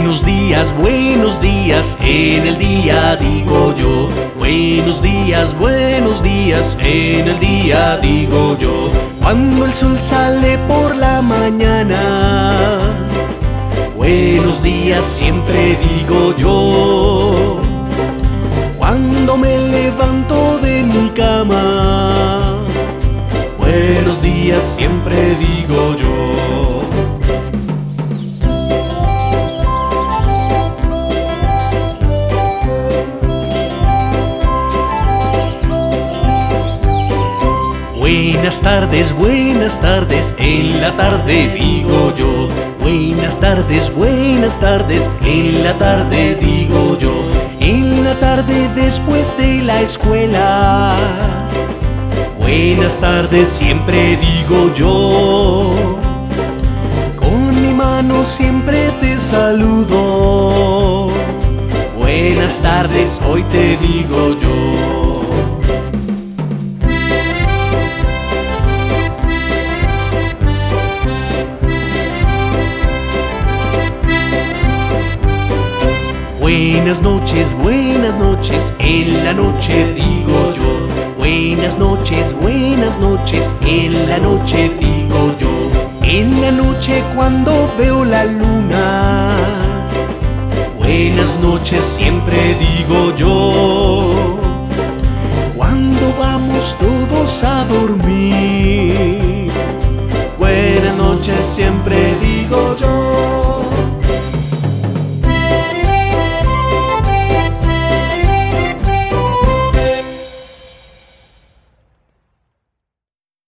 buenos días, en el día digo yo. Buenos días, en el día digo yo. Cuando el sol sale por la mañana, buenos días siempre digo yo. Cuando me levanto de mi cama, buenos días siempre digo yo. Buenas tardes, en la tarde digo yo. Buenas tardes, en la tarde digo yo. En la tarde después de la escuela, buenas tardes siempre digo yo. Con mi mano siempre te saludo. Buenas tardes, hoy te digo yo. Buenas noches, en la noche digo yo. Buenas noches, en la noche digo yo. En la noche cuando veo la luna, buenas noches siempre digo yo. Cuando vamos todos a dormir, buenas noches siempre